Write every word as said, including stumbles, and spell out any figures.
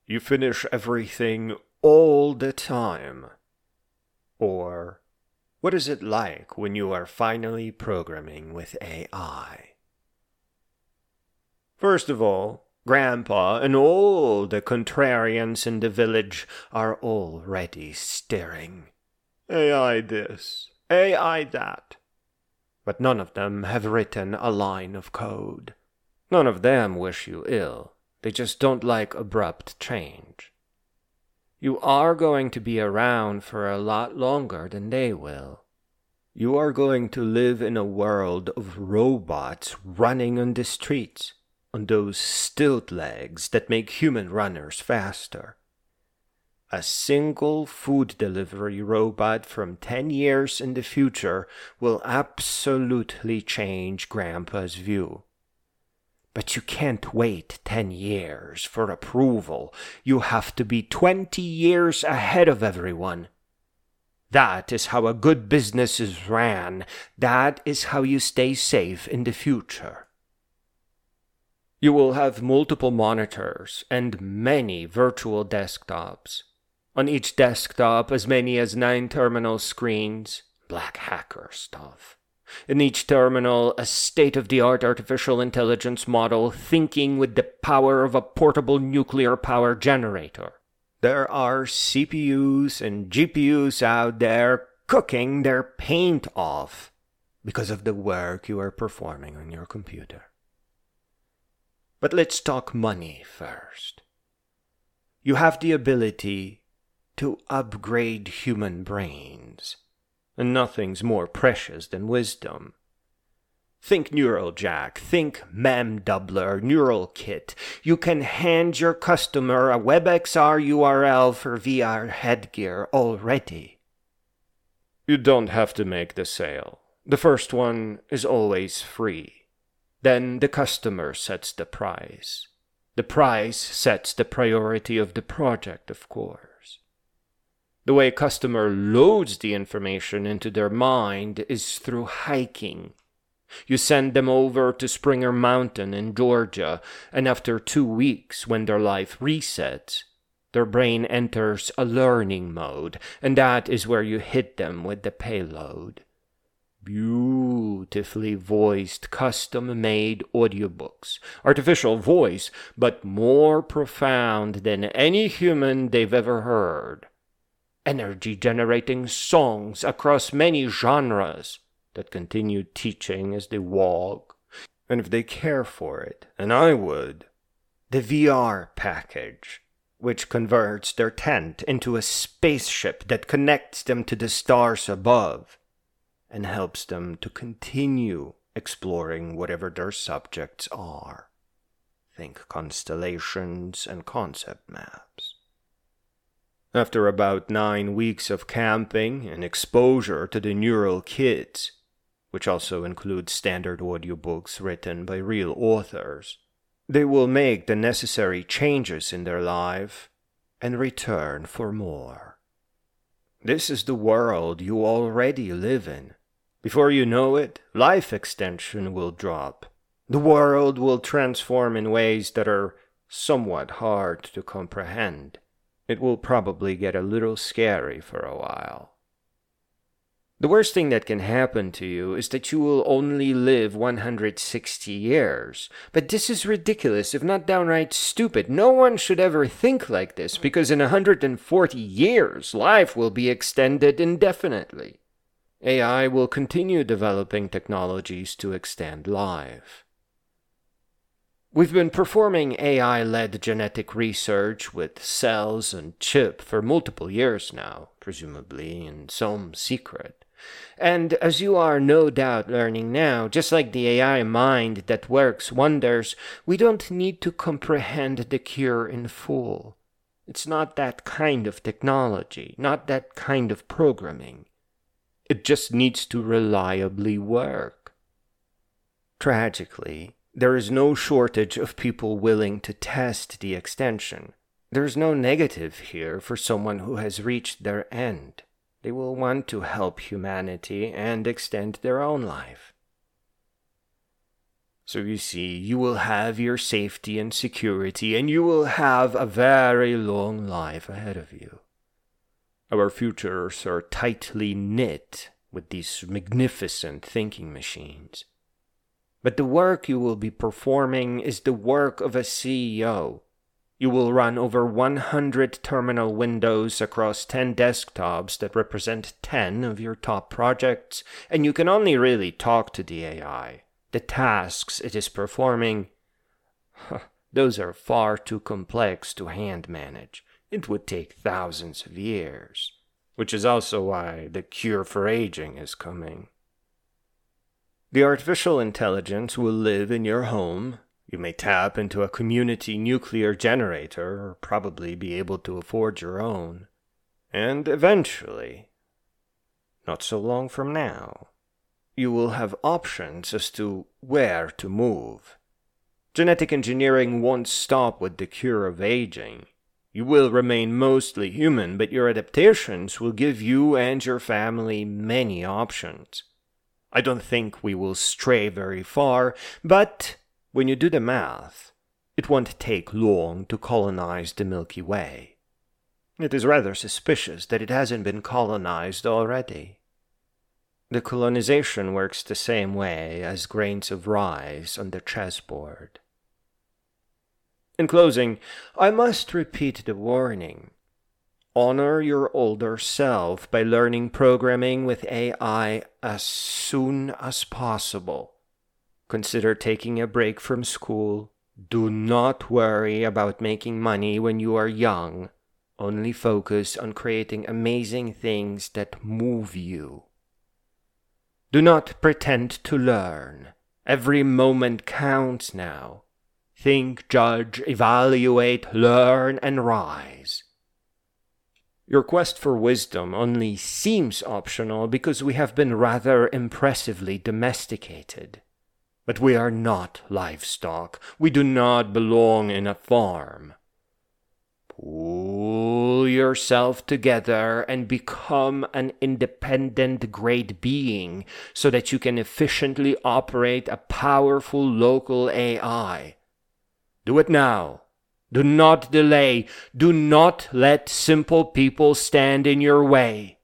You finish everything all the time. Or, what is it like when you are finally programming with A I? First of all, Grandpa and all the contrarians in the village are already staring. A I this, A I that. But none of them have written a line of code. None of them wish you ill. They just don't like abrupt change. You are going to be around for a lot longer than they will. You are going to live in a world of robots running on the streets, on those stilt legs that make human runners faster. A single food delivery robot from ten years in the future will absolutely change Grandpa's view. But you can't wait ten years for approval. You have to be twenty years ahead of everyone. That is how a good business is ran. That is how you stay safe in the future. You will have multiple monitors and many virtual desktops. On each desktop, as many as nine terminal screens. Black hacker stuff. In each terminal, a state-of-the-art artificial intelligence model thinking with the power of a portable nuclear power generator. There are C P Us and G P Us out there cooking their paint off because of the work you are performing on your computer. But let's talk money first. You have the ability to upgrade human brains, and nothing's more precious than wisdom. Think NeuralJack, think MemDoubler, NeuralKit. You can hand your customer a WebXR U R L for V R headgear already. You don't have to make the sale. The first one is always free. Then the customer sets the price. The price sets the priority of the project, of course. The way a customer loads the information into their mind is through hiking. You send them over to Springer Mountain in Georgia, and after two weeks, when their life resets, their brain enters a learning mode, and that is where you hit them with the payload. Beautifully voiced, custom-made audiobooks. Artificial voice, but more profound than any human they've ever heard. Energy-generating songs across many genres that continue teaching as they walk. And if they care for it, and I would, the V R package, which converts their tent into a spaceship that connects them to the stars above, and helps them to continue exploring whatever their subjects are. Think constellations and concept maps. After about nine weeks of camping and exposure to the neural kits, which also includes standard audiobooks written by real authors, they will make the necessary changes in their life and return for more. This is the world you already live in. Before you know it, life extension will drop. The world will transform in ways that are somewhat hard to comprehend. It will probably get a little scary for a while. The worst thing that can happen to you is that you will only live one hundred sixty years. But this is ridiculous, if not downright stupid. No one should ever think like this, because in one hundred forty years, life will be extended indefinitely. A I will continue developing technologies to extend life. We've been performing A I-led genetic research with cells and chip for multiple years now, presumably in some secret. And as you are no doubt learning now, just like the A I mind that works wonders, we don't need to comprehend the cure in full. It's not that kind of technology, not that kind of programming. It just needs to reliably work. Tragically, there is no shortage of people willing to test the extension. There's no negative here for someone who has reached their end. They will want to help humanity and extend their own life. So you see, you will have your safety and security, and you will have a very long life ahead of you. Our futures are tightly knit with these magnificent thinking machines. But the work you will be performing is the work of a C E O. You will run over one hundred terminal windows across ten desktops that represent ten of your top projects, and you can only really talk to the A I. The tasks it is performing, those are far too complex to hand manage. It would take thousands of years, which is also why the cure for aging is coming. The artificial intelligence will live in your home. You may tap into a community nuclear generator or probably be able to afford your own. And eventually, not so long from now, you will have options as to where to move. Genetic engineering won't stop with the cure of aging. You will remain mostly human, but your adaptations will give you and your family many options. I don't think we will stray very far, but when you do the math, it won't take long to colonize the Milky Way. It is rather suspicious that it hasn't been colonized already. The colonization works the same way as grains of rice on the chessboard. In closing, I must repeat the warning. Honor your older self by learning programming with A I as soon as possible. Consider taking a break from school. Do not worry about making money when you are young. Only focus on creating amazing things that move you. Do not pretend to learn. Every moment counts now. Think, judge, evaluate, learn, and rise. Your quest for wisdom only seems optional because we have been rather impressively domesticated. But we are not livestock. We do not belong in a farm. Pull yourself together and become an independent great being so that you can efficiently operate a powerful local A I. Do it now. Do not delay. Do not let simple people stand in your way.